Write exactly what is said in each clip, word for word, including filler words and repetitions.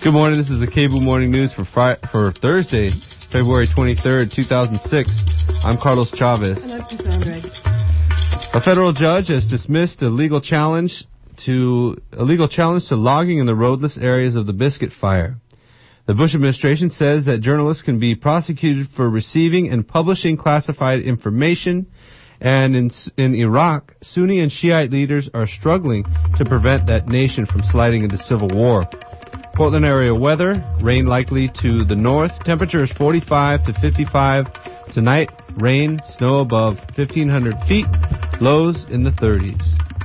Good morning. This is the Cable Morning News for Friday, for Thursday, February twenty-third, two thousand six. I'm Carlos Chavez. And I'm Cassandra. A federal judge has dismissed a legal challenge to a legal challenge to logging in the roadless areas of the Biscuit Fire. The Bush administration says that journalists can be prosecuted for receiving and publishing classified information. And in, in Iraq, Sunni and Shiite leaders are struggling to prevent that nation from sliding into civil war. Portland area weather, rain likely to the north. Temperature is forty-five to fifty-five. Tonight, rain, snow above fifteen hundred feet. Lows in the thirties.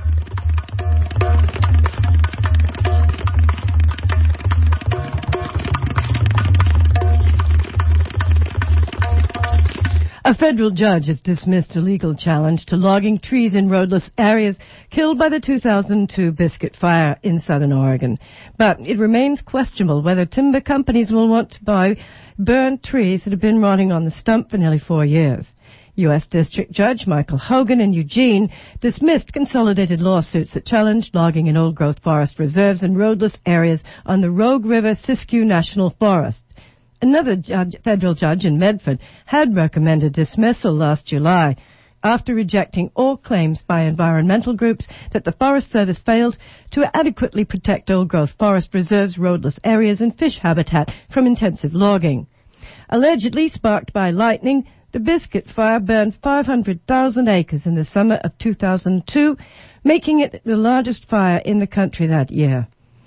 A federal judge has dismissed a legal challenge to logging trees in roadless areas killed by the two thousand two Biscuit Fire in southern Oregon. But it remains questionable whether timber companies will want to buy burned trees that have been rotting on the stump for nearly four years. U S District Judge Michael Hogan in Eugene dismissed consolidated lawsuits that challenged logging in old-growth forest reserves and roadless areas on the Rogue River Siskiyou National Forest. Another judge, federal judge in Medford had recommended dismissal last July after rejecting all claims by environmental groups that the Forest Service failed to adequately protect old-growth forest reserves, roadless areas, and fish habitat from intensive logging. Allegedly sparked by lightning, the Biscuit Fire burned five hundred thousand acres in the summer of two thousand two, making it the largest fire in the country that year.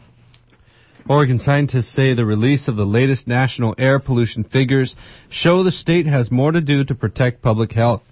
Oregon scientists say the release of the latest national air pollution figures show the state has more to do to protect public health.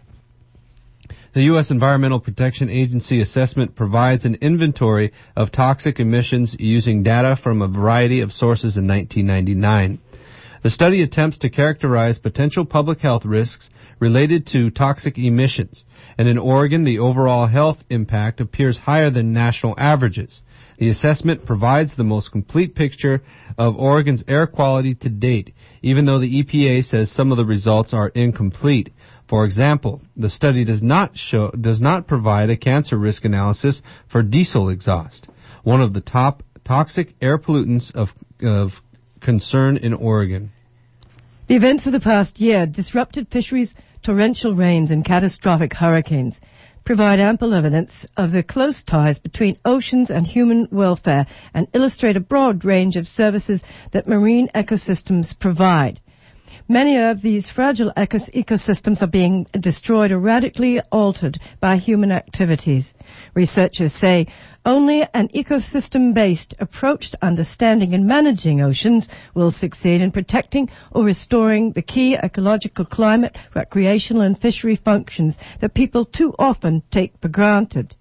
The U S Environmental Protection Agency assessment provides an inventory of toxic emissions using data from a variety of sources in nineteen ninety-nine. The study attempts to characterize potential public health risks related to toxic emissions, and in Oregon, the overall health impact appears higher than national averages. The assessment provides the most complete picture of Oregon's air quality to date, even though the E P A says some of the results are incomplete. For example, the study does not show, does not provide a cancer risk analysis for diesel exhaust, one of the top toxic air pollutants of, of concern in Oregon. The events of the past year, disrupted fisheries, torrential rains, and catastrophic hurricanes provide ample evidence of the close ties between oceans and human welfare and illustrate a broad range of services that marine ecosystems provide. Many of these fragile ecos- ecosystems are being destroyed or radically altered by human activities. Researchers say only an ecosystem-based approach to understanding and managing oceans will succeed in protecting or restoring the key ecological, climate, recreational, and fishery functions that people too often take for granted.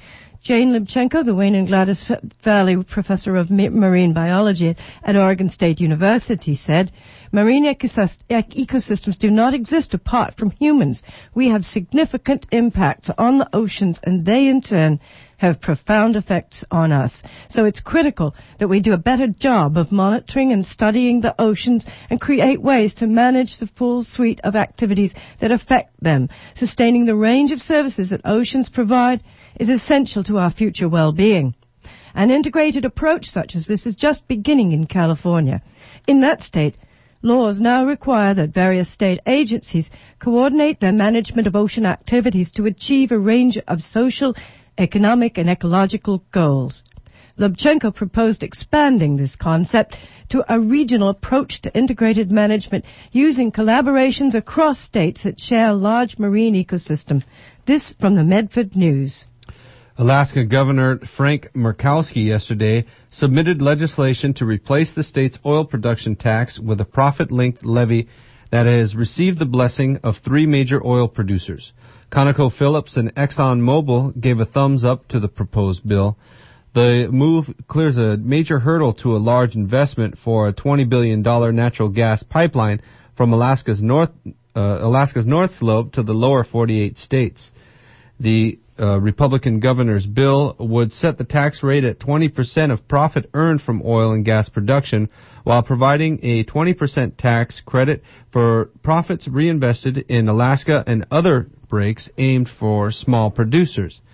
Jane Libchenko, the Wayne and Gladys Valley professor of marine biology at Oregon State University, said, "Marine ecosystems do not exist apart from humans. We have significant impacts on the oceans, and they, in turn, have profound effects on us. So it's critical that we do a better job of monitoring and studying the oceans and create ways to manage the full suite of activities that affect them. Sustaining the range of services that oceans provide is essential to our future well-being. An integrated approach such as this is just beginning in California. In that state, laws now require that various state agencies coordinate their management of ocean activities to achieve a range of social, economic, and ecological goals. Lubchenko proposed expanding this concept to a regional approach to integrated management using collaborations across states that share a large marine ecosystem. This from the Medford News. Alaska Governor Frank Murkowski yesterday submitted legislation to replace the state's oil production tax with a profit-linked levy that has received the blessing of three major oil producers. ConocoPhillips and ExxonMobil gave a thumbs up to the proposed bill. The move clears a major hurdle to a large investment for a twenty billion dollars natural gas pipeline from Alaska's north, uh, Alaska's north slope to the lower forty-eight states. The uh, Republican governor's bill would set the tax rate at twenty percent of profit earned from oil and gas production, while providing a twenty percent tax credit for profits reinvested in Alaska and other breaks aimed for small producers.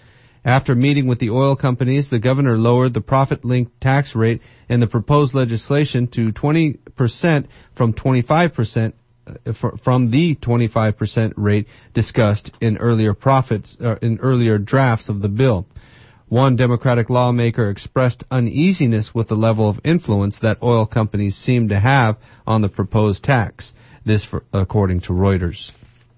After meeting with the oil companies, the governor lowered the profit-linked tax rate in the proposed legislation to twenty percent from twenty-five percent uh, from the twenty-five percent rate discussed in earlier profits uh, in earlier drafts of the bill. One Democratic lawmaker expressed uneasiness with the level of influence that oil companies seem to have on the proposed tax. This, for, according to Reuters.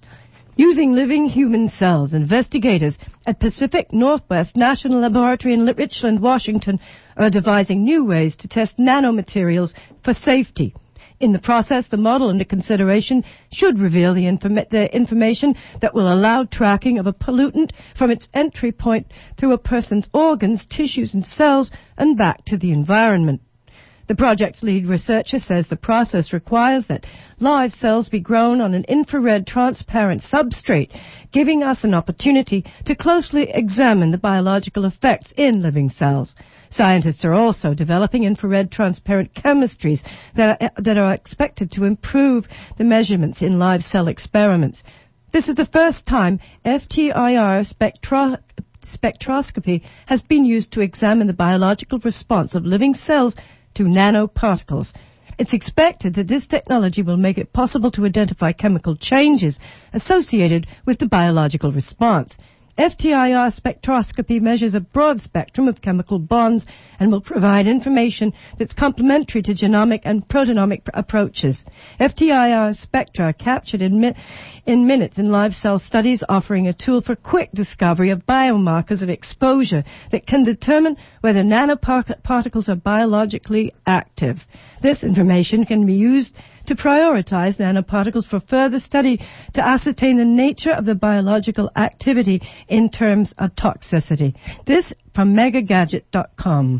Using living human cells, investigators at Pacific Northwest National Laboratory in Richland, Washington, are devising new ways to test nanomaterials for safety. In the process, the model under consideration should reveal the, inform- the information that will allow tracking of a pollutant from its entry point through a person's organs, tissues, and cells and back to the environment. The project's lead researcher says the process requires that live cells be grown on an infrared transparent substrate, giving us an opportunity to closely examine the biological effects in living cells. Scientists are also developing infrared transparent chemistries that are, that are expected to improve the measurements in live cell experiments. This is the first time F T I R spectro- spectroscopy has been used to examine the biological response of living cells to nanoparticles. It's expected that this technology will make it possible to identify chemical changes associated with the biological response. F T I R spectroscopy measures a broad spectrum of chemical bonds and will provide information that's complementary to genomic and proteomic pr- approaches. F T I R spectra are captured in, mi- in minutes in live cell studies, offering a tool for quick discovery of biomarkers of exposure that can determine whether nanoparticles are biologically active. This information can be used to prioritize nanoparticles for further study to ascertain the nature of the biological activity in terms of toxicity. This from mega gadget dot com.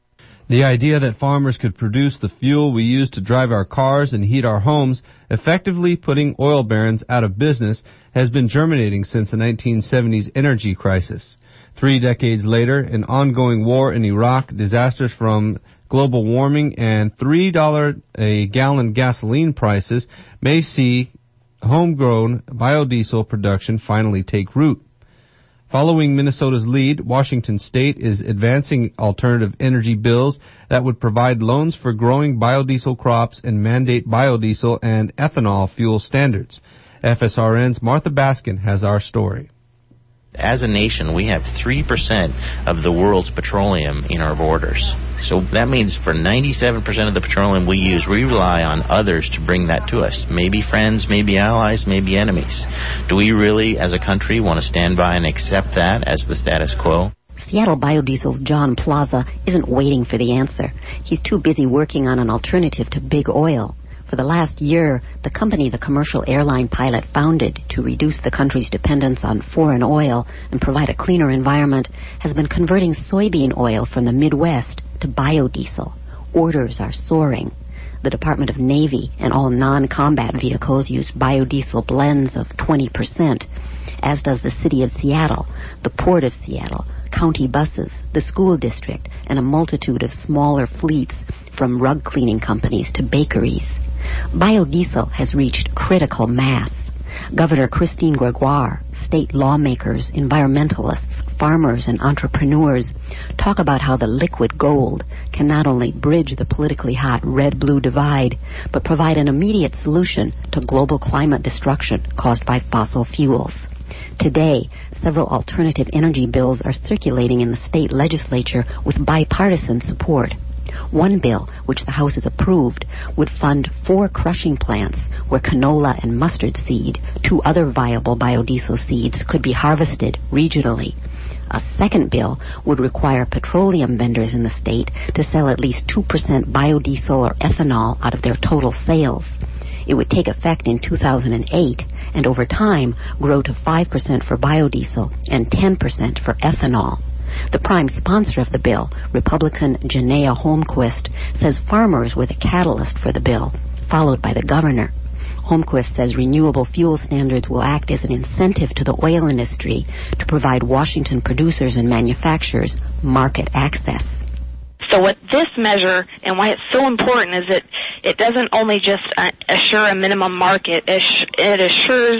The idea that farmers could produce the fuel we use to drive our cars and heat our homes, effectively putting oil barons out of business, has been germinating since the nineteen seventies energy crisis. Three decades later, an ongoing war in Iraq, disasters from global warming, and three dollars a gallon gasoline prices may see homegrown biodiesel production finally take root. Following Minnesota's lead, Washington State is advancing alternative energy bills that would provide loans for growing biodiesel crops and mandate biodiesel and ethanol fuel standards. F S R N's Martha Baskin has our story. As a nation, we have three percent of the world's petroleum in our borders. So that means for ninety-seven percent of the petroleum we use, we rely on others to bring that to us. Maybe friends, maybe allies, maybe enemies. Do we really, as a country, want to stand by and accept that as the status quo? Seattle Biodiesel's John Plaza isn't waiting for the answer. He's too busy working on an alternative to big oil. For the last year, the company the commercial airline pilot founded to reduce the country's dependence on foreign oil and provide a cleaner environment has been converting soybean oil from the Midwest to biodiesel. Orders are soaring. The Department of Navy and all non-combat vehicles use biodiesel blends of twenty percent, as does the City of Seattle, the Port of Seattle, county buses, the school district, and a multitude of smaller fleets, from rug cleaning companies to bakeries. Biodiesel has reached critical mass. Governor Christine Gregoire, state lawmakers, environmentalists, farmers, and entrepreneurs talk about how the liquid gold can not only bridge the politically hot red-blue divide, but provide an immediate solution to global climate destruction caused by fossil fuels. Today, several alternative energy bills are circulating in the state legislature with bipartisan support. One bill, which the House has approved, would fund four crushing plants where canola and mustard seed, two other viable biodiesel seeds, could be harvested regionally. A second bill would require petroleum vendors in the state to sell at least two percent biodiesel or ethanol out of their total sales. It would take effect in two thousand eight and over time grow to five percent for biodiesel and ten percent for ethanol. The prime sponsor of the bill, Republican Janaea Holmquist, says farmers were the catalyst for the bill, followed by the governor. Holmquist says renewable fuel standards will act as an incentive to the oil industry to provide Washington producers and manufacturers market access. So what this measure and why it's so important is that it doesn't only just uh, assure a minimum market, it assures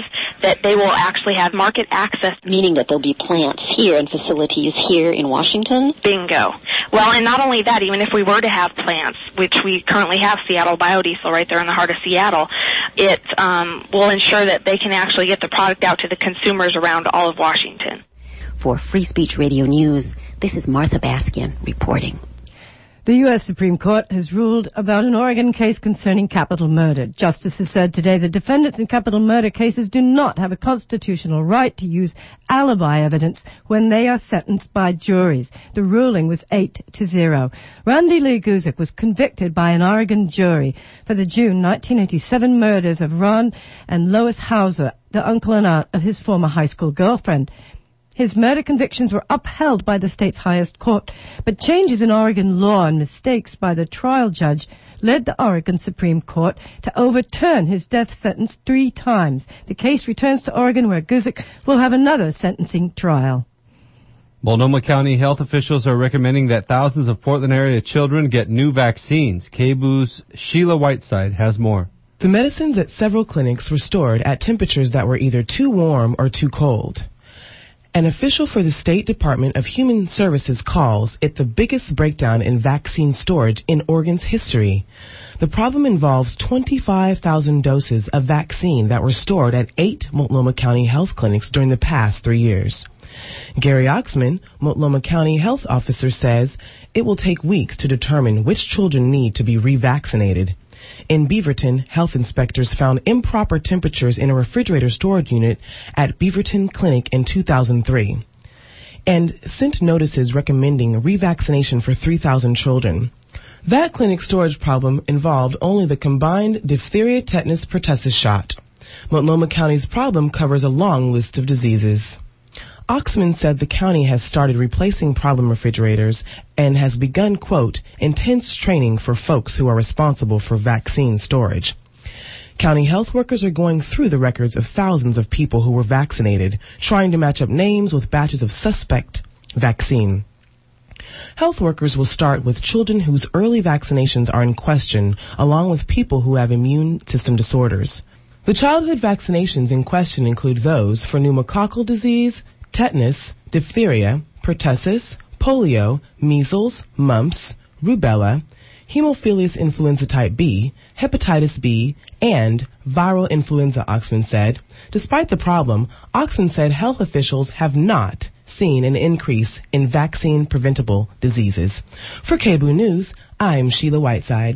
that they will actually have market access. Meaning that there'll be plants here and facilities here in Washington? Bingo. Well, and not only that, even if we were to have plants, which we currently have Seattle Biodiesel right there in the heart of Seattle, it um, will ensure that they can actually get the product out to the consumers around all of Washington. For Free Speech Radio News, this is Martha Baskian reporting. The U S Supreme Court has ruled about an Oregon case concerning capital murder. Justices said today that defendants in capital murder cases do not have a constitutional right to use alibi evidence when they are sentenced by juries. The ruling was eight to zero. Randy Lee Guzik was convicted by an Oregon jury for the June nineteen eighty-seven murders of Ron and Lois Hauser, the uncle and aunt of his former high school girlfriend. His murder convictions were upheld by the state's highest court, but changes in Oregon law and mistakes by the trial judge led the Oregon Supreme Court to overturn his death sentence three times. The case returns to Oregon, where Guzik will have another sentencing trial. Multnomah County health officials are recommending that thousands of Portland area children get new vaccines. K B U's Sheila Whiteside has more. The medicines at several clinics were stored at temperatures that were either too warm or too cold. An official for the State Department of Human Services calls it the biggest breakdown in vaccine storage in Oregon's history. The problem involves twenty-five thousand doses of vaccine that were stored at eight Multnomah County health clinics during the past three years. Gary Oxman, Multnomah County health officer, says it will take weeks to determine which children need to be revaccinated. In Beaverton, health inspectors found improper temperatures in a refrigerator storage unit at Beaverton Clinic in two thousand three and sent notices recommending revaccination for three thousand children. That clinic storage problem involved only the combined diphtheria, tetanus, pertussis shot. Multnomah County's problem covers a long list of diseases. Oxman said the county has started replacing problem refrigerators and has begun, quote, intense training for folks who are responsible for vaccine storage. County health workers are going through the records of thousands of people who were vaccinated, trying to match up names with batches of suspect vaccine. Health workers will start with children whose early vaccinations are in question, along with people who have immune system disorders. The childhood vaccinations in question include those for pneumococcal disease, tetanus, diphtheria, pertussis, polio, measles, mumps, rubella, Haemophilus influenza type B, hepatitis B, and viral influenza, Oxman said. Despite the problem, Oxman said health officials have not seen an increase in vaccine-preventable diseases. For K B U News, I'm Sheila Whiteside.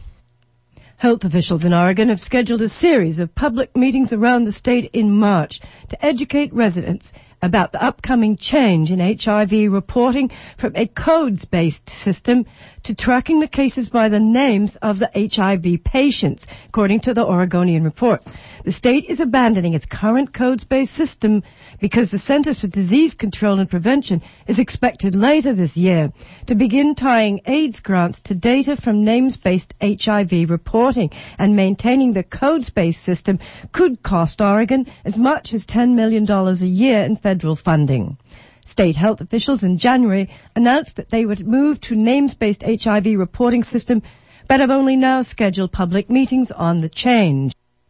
Health officials in Oregon have scheduled a series of public meetings around the state in March to educate residents about the upcoming change in H I V reporting from a codes-based system to tracking the cases by the names of the H I V patients, according to the Oregonian reports. The state is abandoning its current codes-based system because the Centers for Disease Control and Prevention is expected later this year to begin tying AIDS grants to data from names-based H I V reporting, and maintaining the codes-based system could cost Oregon as much as ten million dollars a year in federal funding. State health officials in January announced that they would move to names-based H I V reporting system, but have only now scheduled public meetings on the change.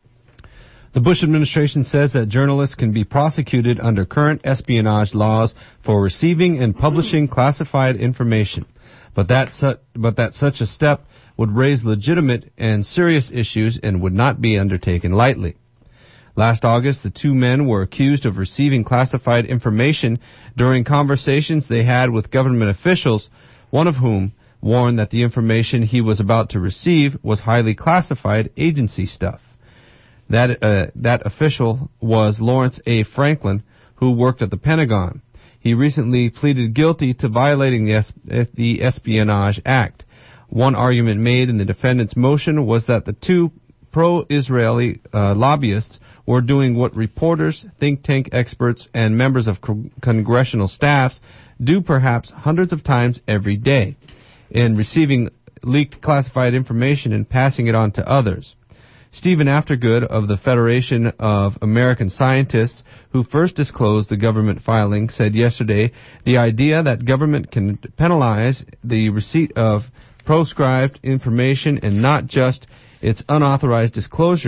The Bush administration says that journalists can be prosecuted under current espionage laws for receiving and publishing classified information, but that, su- but that such a step would raise legitimate and serious issues and would not be undertaken lightly. Last August, the two men were accused of receiving classified information during conversations they had with government officials, one of whom warned that the information he was about to receive was highly classified agency stuff. That uh, that official was Lawrence A. Franklin, who worked at the Pentagon. He recently pleaded guilty to violating the, es- the Espionage Act. One argument made in the defendant's motion was that the two pro-Israeli uh, lobbyists were doing what reporters, think tank experts, and members of co- congressional staffs do perhaps hundreds of times every day, in receiving leaked classified information and passing it on to others. Stephen Aftergood of the Federation of American Scientists, who first disclosed the government filing, said yesterday the idea that government can penalize the receipt of proscribed information and not just its unauthorized disclosure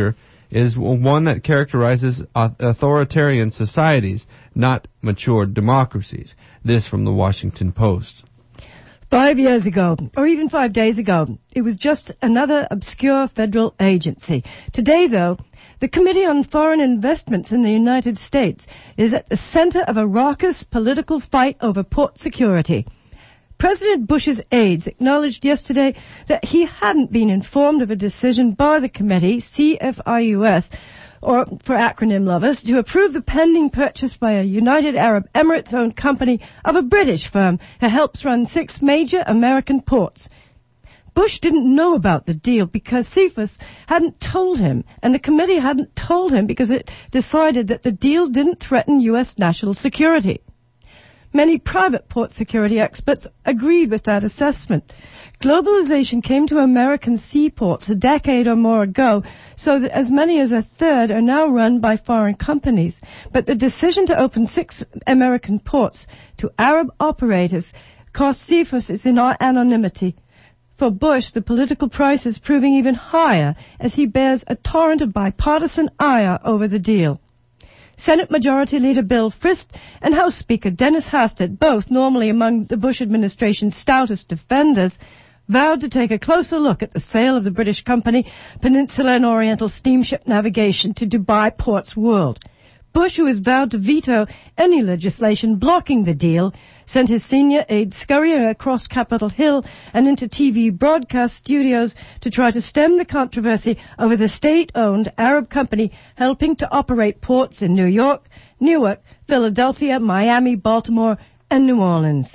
is one that characterizes authoritarian societies, not mature democracies. This from the Washington Post. Five years ago, or even five days ago, it was just another obscure federal agency. Today, though, the Committee on Foreign Investments in the United States is at the center of a raucous political fight over port security. President Bush's aides acknowledged yesterday that he hadn't been informed of a decision by the committee, C F I U S, or for acronym lovers, to approve the pending purchase by a United Arab Emirates-owned company of a British firm that helps run six major American ports. Bush didn't know about the deal because C F I U S hadn't told him, and the committee hadn't told him because it decided that the deal didn't threaten U S national security. Many private port security experts agreed with that assessment. Globalization came to American seaports a decade or more ago, so that as many as a third are now run by foreign companies. But the decision to open six American ports to Arab operators cost C F I U S its anonymity. For Bush, the political price is proving even higher as he bears a torrent of bipartisan ire over the deal. Senate Majority Leader Bill Frist and House Speaker Dennis Hastert, both normally among the Bush administration's stoutest defenders, vowed to take a closer look at the sale of the British company Peninsula and Oriental Steamship Navigation to Dubai Ports World. Bush, who has vowed to veto any legislation blocking the deal, sent his senior aide scurrying across Capitol Hill and into T V broadcast studios to try to stem the controversy over the state-owned Arab company helping to operate ports in New York, Newark, Philadelphia, Miami, Baltimore, and New Orleans.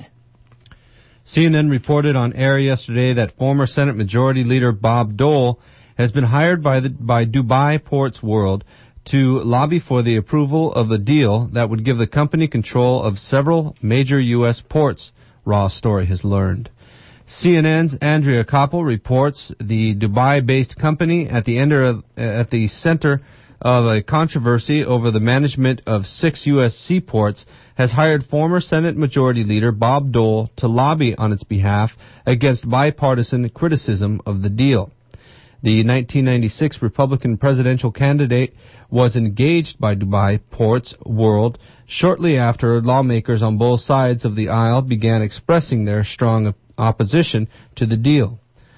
C N N reported on air yesterday that former Senate Majority Leader Bob Dole has been hired by the by Dubai Ports World to lobby for the approval of a deal that would give the company control of several major U S ports, Raw Story has learned. C N N's Andrea Koppel reports the Dubai-based company at the, end of, at the center of a controversy over the management of six U S seaports has hired former Senate Majority Leader Bob Dole to lobby on its behalf against bipartisan criticism of the deal. The nineteen ninety-six Republican presidential candidate was engaged by Dubai Ports World shortly after lawmakers on both sides of the aisle began expressing their strong opposition to the deal.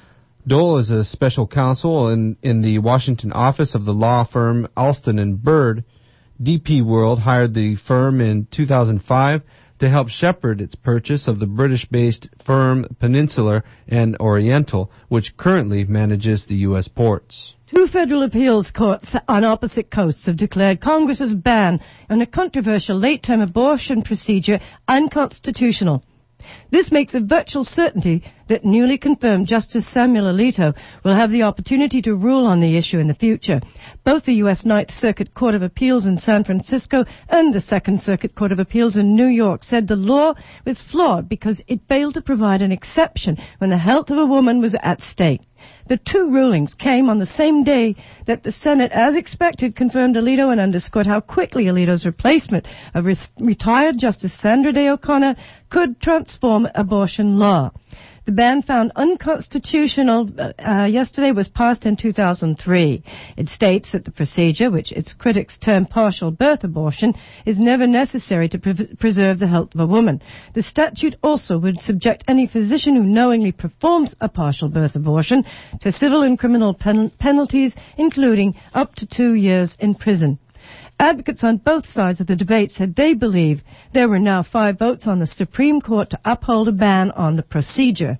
Dole is a special counsel in, in the Washington office of the law firm Alston and Bird. D P World hired the firm in two thousand five to help shepherd its purchase of the British-based firm Peninsula and Oriental, which currently manages the U S ports. Two federal appeals courts on opposite coasts have declared Congress's ban on a controversial late-term abortion procedure unconstitutional. This makes a virtual certainty that newly confirmed Justice Samuel Alito will have the opportunity to rule on the issue in the future. Both the U S Ninth Circuit Court of Appeals in San Francisco and the Second Circuit Court of Appeals in New York said the law was flawed because it failed to provide an exception when the health of a woman was at stake. The two rulings came on the same day that the Senate, as expected, confirmed Alito and underscored how quickly Alito's replacement of re- retired Justice Sandra Day O'Connor could transform abortion law. The ban found unconstitutional uh, yesterday was passed in two thousand three. It states that the procedure, which its critics term partial birth abortion, is never necessary to pre- preserve the health of a woman. The statute also would subject any physician who knowingly performs a partial birth abortion to civil and criminal pen- penalties, including up to two years in prison. Advocates on both sides of the debate said they believe there were now five votes on the Supreme Court to uphold a ban on the procedure.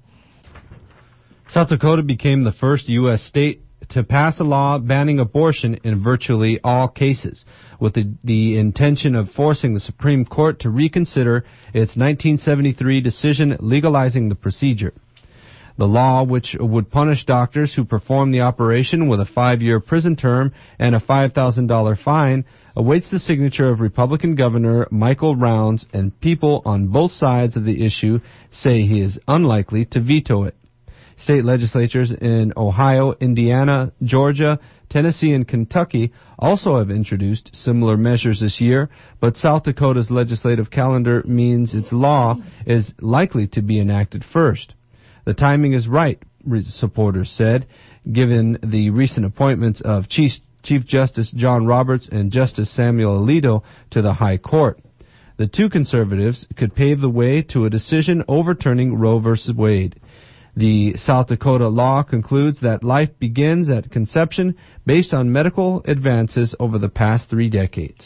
South Dakota became the first U S state to pass a law banning abortion in virtually all cases, with the, the intention of forcing the Supreme Court to reconsider its nineteen seventy-three decision legalizing the procedure. The law, which would punish doctors who perform the operation with a five-year prison term and a five thousand dollars fine, awaits the signature of Republican Governor Michael Rounds, and people on both sides of the issue say he is unlikely to veto it. State legislatures in Ohio, Indiana, Georgia, Tennessee, and Kentucky also have introduced similar measures this year, but South Dakota's legislative calendar means its law is likely to be enacted first. The timing is right, supporters said, given the recent appointments of Chief, Chief Justice John Roberts and Justice Samuel Alito to the High Court. The two conservatives could pave the way to a decision overturning Roe v. Wade. The South Dakota law concludes that life begins at conception based on medical advances over the past three decades.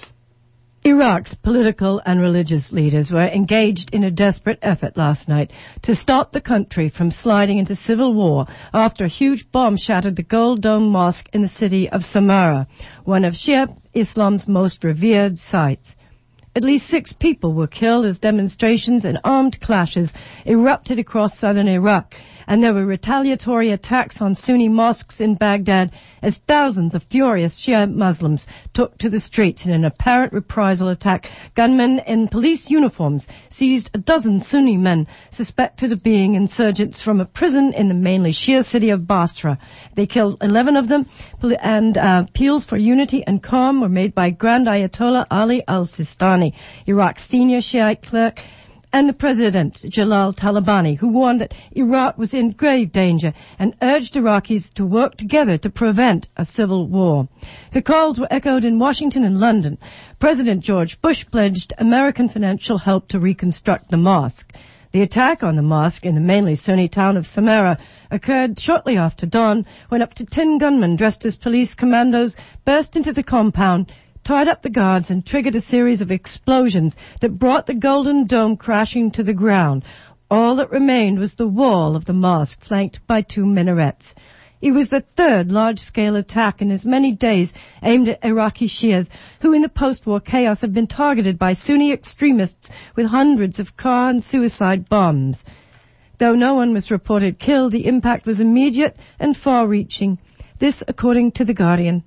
Iraq's political and religious leaders were engaged in a desperate effort last night to stop the country from sliding into civil war after a huge bomb shattered the Gold Dome Mosque in the city of Samarra, one of Shia Islam's most revered sites. At least six people were killed as demonstrations and armed clashes erupted across southern Iraq, and there were retaliatory attacks on Sunni mosques in Baghdad as thousands of furious Shia Muslims took to the streets in an apparent reprisal attack. Gunmen in police uniforms seized a dozen Sunni men suspected of being insurgents from a prison in the mainly Shia city of Basra. They killed eleven of them, and uh, appeals for unity and calm were made by Grand Ayatollah Ali al-Sistani, Iraq's senior Shiite clerk, and the President, Jalal Talabani, who warned that Iraq was in grave danger and urged Iraqis to work together to prevent a civil war. The calls were echoed in Washington and London. President George Bush pledged American financial help to reconstruct the mosque. The attack on the mosque in the mainly Sunni town of Samarra occurred shortly after dawn when up to ten gunmen dressed as police commandos burst into the compound, tied up the guards, and triggered a series of explosions that brought the Golden Dome crashing to the ground. All that remained was the wall of the mosque, flanked by two minarets. It was the third large-scale attack in as many days aimed at Iraqi Shias, who in the post-war chaos have been targeted by Sunni extremists with hundreds of car and suicide bombs. Though no one was reported killed, the impact was immediate and far-reaching. This, according to The Guardian.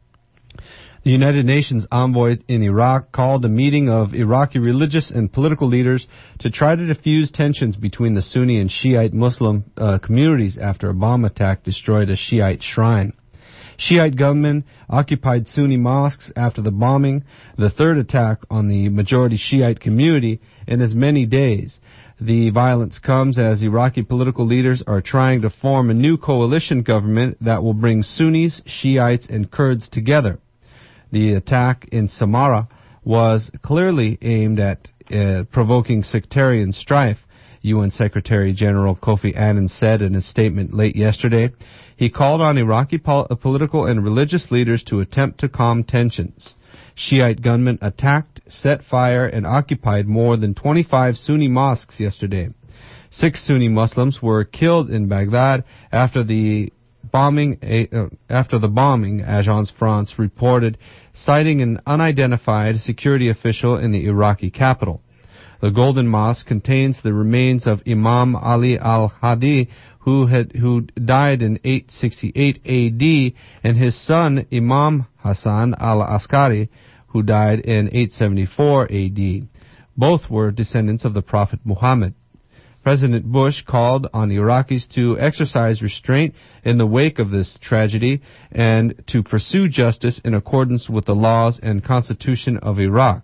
The United Nations envoy in Iraq called a meeting of Iraqi religious and political leaders to try to diffuse tensions between the Sunni and Shiite Muslim uh, communities after a bomb attack destroyed a Shiite shrine. Shiite gunmen occupied Sunni mosques after the bombing, the third attack on the majority Shiite community in as many days. The violence comes as Iraqi political leaders are trying to form a new coalition government that will bring Sunnis, Shiites, and Kurds together. The attack in Samarra was clearly aimed at uh, provoking sectarian strife, U N Secretary General Kofi Annan said in a statement late yesterday. He called on Iraqi pol- political and religious leaders to attempt to calm tensions. Shiite gunmen attacked, set fire, and occupied more than twenty-five Sunni mosques yesterday. Six Sunni Muslims were killed in Baghdad after the bombing. Uh, after the bombing, Agence France reported, citing an unidentified security official in the Iraqi capital. The Golden Mosque contains the remains of Imam Ali al-Hadi, who had who died in eight sixty-eight A D, and his son Imam Hassan al-Askari, who died in eight seventy-four A D. Both were descendants of the Prophet Muhammad. President Bush called on Iraqis to exercise restraint in the wake of this tragedy and to pursue justice in accordance with the laws and constitution of Iraq.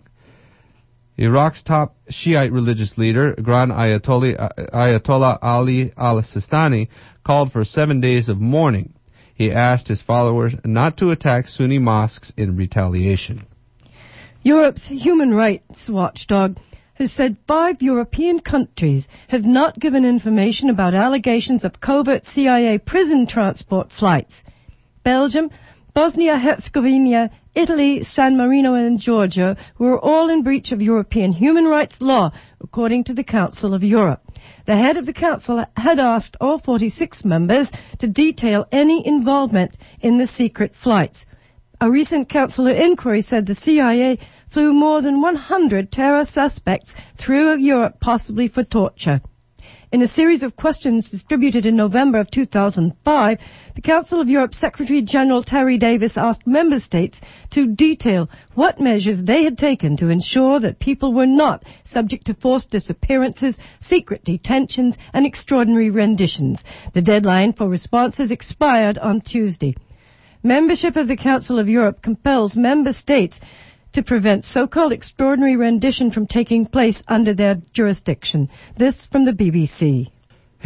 Iraq's top Shiite religious leader, Grand Ayatollah, Ayatollah Ali al-Sistani, called for seven days of mourning. He asked his followers not to attack Sunni mosques in retaliation. Europe's human rights watchdog has said five European countries have not given information about allegations of covert C I A prison transport flights. Belgium, Bosnia-Herzegovina, Italy, San Marino, and Georgia were all in breach of European human rights law, according to the Council of Europe. The head of the Council had asked all forty-six members to detail any involvement in the secret flights. A recent Council inquiry said the C I A flew more than one hundred terror suspects through Europe, possibly for torture. In a series of questions distributed in November of two thousand five, the Council of Europe Secretary General Terry Davis asked member states to detail what measures they had taken to ensure that people were not subject to forced disappearances, secret detentions, and extraordinary renditions. The deadline for responses expired on Tuesday. Membership of the Council of Europe compels member states to prevent so-called extraordinary rendition from taking place under their jurisdiction. This from the B B C.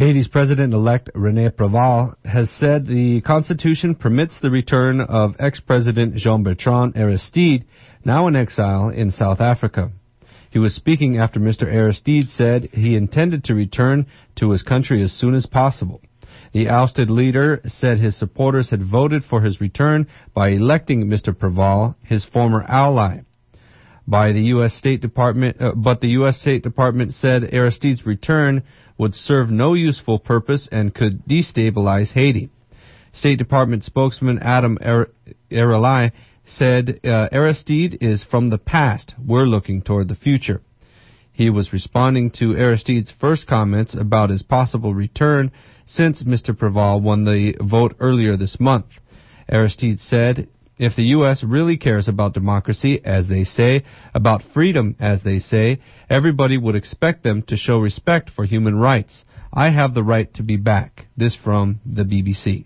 Haiti's President-elect René Préval has said the Constitution permits the return of ex-President Jean-Bertrand Aristide, now in exile in South Africa. He was speaking after Mister Aristide said he intended to return to his country as soon as possible. The ousted leader said his supporters had voted for his return by electing Mister Préval, his former ally. By the U S State Department, uh, but the U S State Department said Aristide's return would serve no useful purpose and could destabilize Haiti. State Department spokesman Adam Arelai said uh, Aristide is from the past. We're looking toward the future. He was responding to Aristide's first comments about his possible return since Mister Préval won the vote earlier this month. Aristide said, if the U S really cares about democracy, as they say, about freedom, as they say, everybody would expect them to show respect for human rights. I have the right to be back. This from the B B C.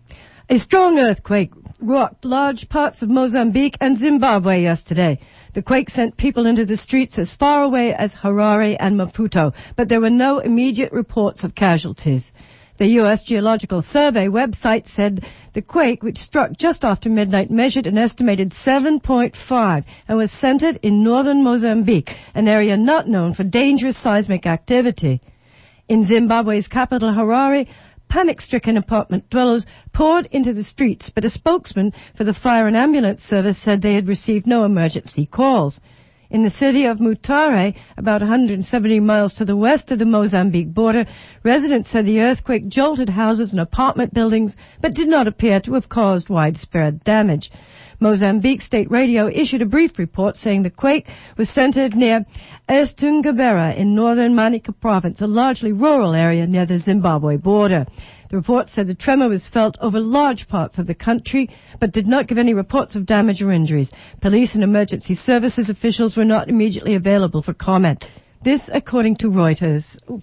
A strong earthquake rocked large parts of Mozambique and Zimbabwe yesterday. The quake sent people into the streets as far away as Harare and Maputo, but there were no immediate reports of casualties. The U S Geological Survey website said the quake, which struck just after midnight, measured an estimated seven point five and was centered in northern Mozambique, an area not known for dangerous seismic activity. In Zimbabwe's capital, Harare, panic-stricken apartment dwellers poured into the streets, but a spokesman for the fire and ambulance service said they had received no emergency calls. In the city of Mutare, about one hundred seventy miles to the west of the Mozambique border, residents said the earthquake jolted houses and apartment buildings, but did not appear to have caused widespread damage. Mozambique State Radio issued a brief report saying the quake was centered near Estungabera in northern Manica province, a largely rural area near the Zimbabwe border. The report said the tremor was felt over large parts of the country, but did not give any reports of damage or injuries. Police and emergency services officials were not immediately available for comment. This, according to Reuters. Ooh.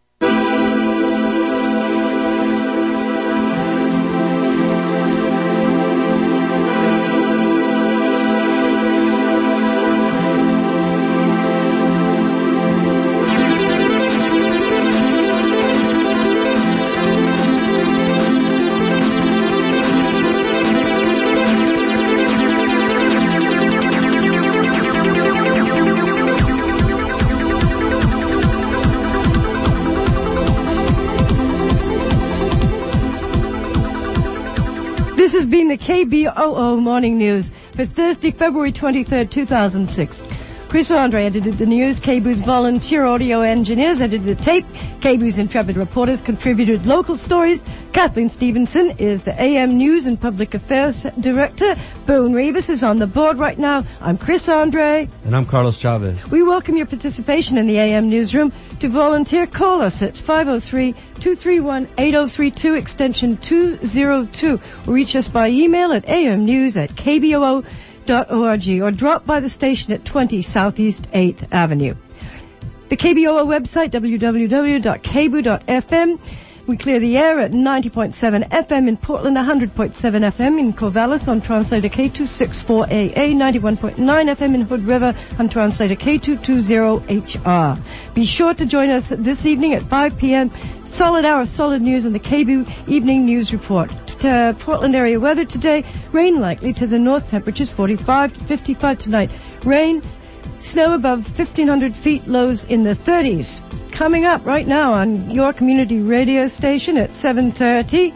The K B O O Morning News for Thursday, February twenty-third, two thousand six. Chris Andre edited the news. K B O's volunteer audio engineers edited the tape. K B O's intrepid reporters contributed local stories. Kathleen Stevenson is the A M News and Public Affairs Director. Boone Rivas is on the board right now. I'm Chris Andre. And I'm Carlos Chavez. We welcome your participation in the A M Newsroom. To volunteer, call us at five oh three, two three one, eight oh three two, extension two oh two. Or reach us by email at amnews at k b o o dot org or drop by the station at twenty Southeast eighth Avenue. The K B O O website, w w w dot k b o dot f m. We clear the air at ninety point seven F M in Portland, one hundred point seven F M in Corvallis on translator K two sixty-four A A, ninety-one point nine F M in Hood River on translator K two twenty H R. Be sure to join us this evening at five p.m. Solid hour of solid news on the K B O Evening News Report. Uh, Portland area weather today, rain likely to the north, temperatures forty-five to fifty-five tonight. Rain, snow above fifteen hundred feet, lows in the thirties. Coming up right now on your community radio station at seven thirty,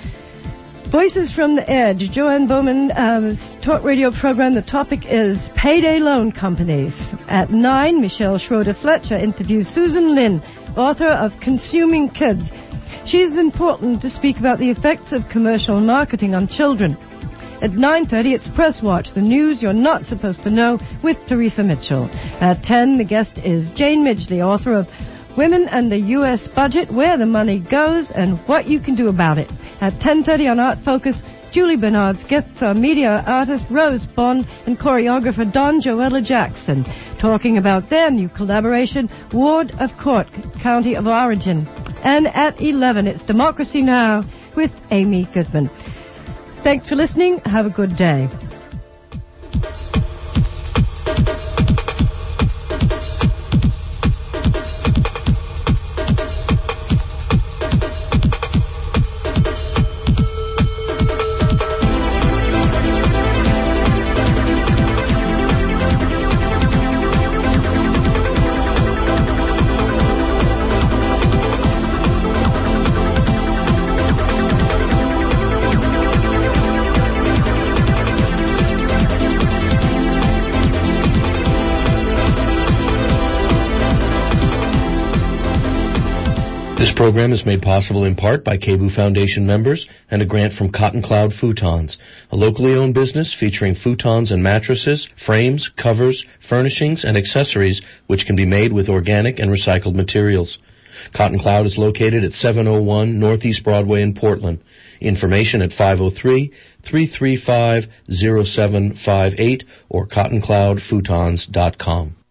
Voices from the Edge, Joanne Bowman um, talk radio program. The topic is payday loan companies. At nine, Michelle Schroeder-Fletcher interviews Susan Lin, author of Consuming Kids. She is in Portland to speak about the effects of commercial marketing on children. At nine thirty, it's Press Watch, the news you're not supposed to know, with Teresa Mitchell. At ten, the guest is Jane Midgley, author of Women and the U S Budget, Where the Money Goes and What You Can Do About It. At ten thirty on Art Focus, Julie Bernard's guests are media artist Rose Bond and choreographer Don Joella Jackson, talking about their new collaboration, Ward of Court, County of Origin. And at eleven, it's Democracy Now! With Amy Goodman. Thanks for listening. Have a good day. program is made possible in part by K B U Foundation members and a grant from Cotton Cloud Futons, a locally owned business featuring futons and mattresses, frames, covers, furnishings, and accessories which can be made with organic and recycled materials. Cotton Cloud is located at seven oh one Northeast Broadway in Portland. Information at five oh three, three three five, oh seven five eight or cotton cloud futons dot com.